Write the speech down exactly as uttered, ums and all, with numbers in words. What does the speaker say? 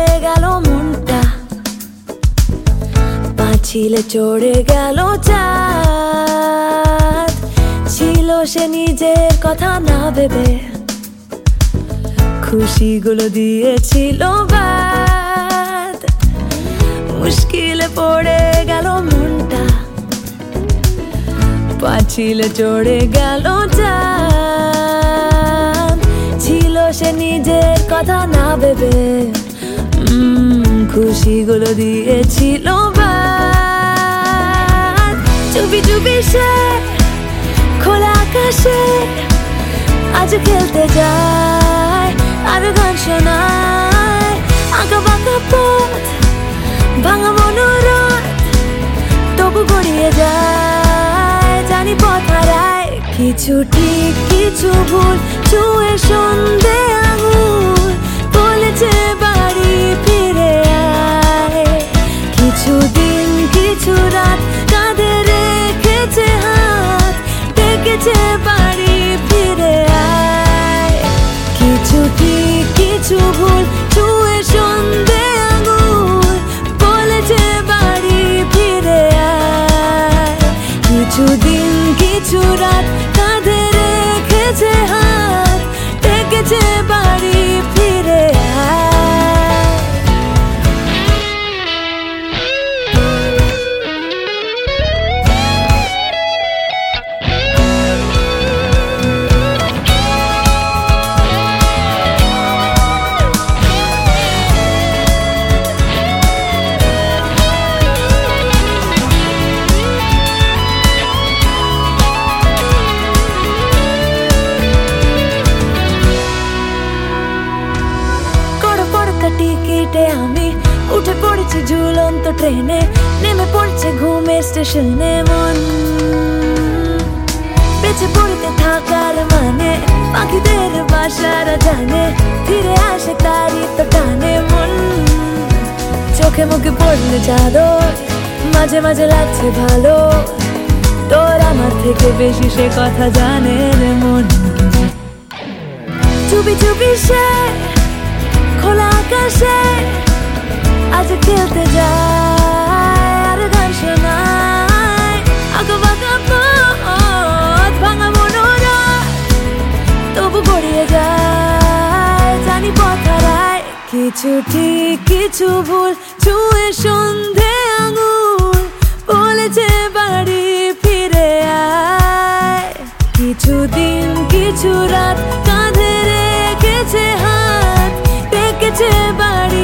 গেল মনটা, পাঁচিলে চড়ে গেল চাঁদ। ছিল সে নিজের কথা না ভেবে, খুশিগুলো দিয়েছিল বাদ। মুশকিলে পড়ে গেল মনটা, পাঁচিলে চড়ে গেল চাঁদ। ছিল সে নিজের কথা না ভেবে, খুশিগুলো দিয়েছিল বাদ। চুপি চুপি সে খোলা আকাশে আজ খেলতে যায়, আর গান শোনায়। আঁকা বাঁকা পথ, ভাঙা মনোরথ, তবু গড়িয়ে যায়। জানি পথ হারায়, কিছু ঠিক কিছু ভুল, ছুঁয়ে সন্ধে আঙুল বলেছে বাড়ি ফিরে আয়। কিছু দিন কিছু রাত কাঁধে রেখেছে হাত, ডেকেছে বাড়ি ফিরে আয়। কিছু ঠিক কিছু ভুল, ছুঁয়ে সন্ধে আঙুল বলেছে বাড়ি ফিরে আয়। কিছু দিন কিছু রাত কাঁধে রেখেছে হাত, ডেকেছে বাড়ি ফিরে আয়। টিকিটে আমি উঠে পড়েছি ঝুলন্ত ট্রেনে, নেমে পড়ছে ঘুমের স্টেশনে মন। বেঁচে পড়তে থাকার মানে পাখিদের বাসারা জানে, ফিরে আসে তারই তো টানে মন। চোখে মুখে পড়লে চাদর, মাঝে মাঝে লাগছে ভালো, তোর আমার থেকে বেশি সে কথা জানে রে মন। চুপি চুপি সে খোলা আকাশে আজ খেলতে যায়, আর গান শোনায়। আঁকা বাঁকা পথ, ভাঙা মনোরথ, তবু গড়িয়ে যায়। জানি পথ হারায়, কিছু ঠিক কিছু ভুল, ছুঁয়ে সন্ধে আঙুল বলেছে বাড়ি ফিরে আয়। কিছু দিন কিছু রাত কাঁধে রেখেছে হাত, ডেকেছে বাড়ি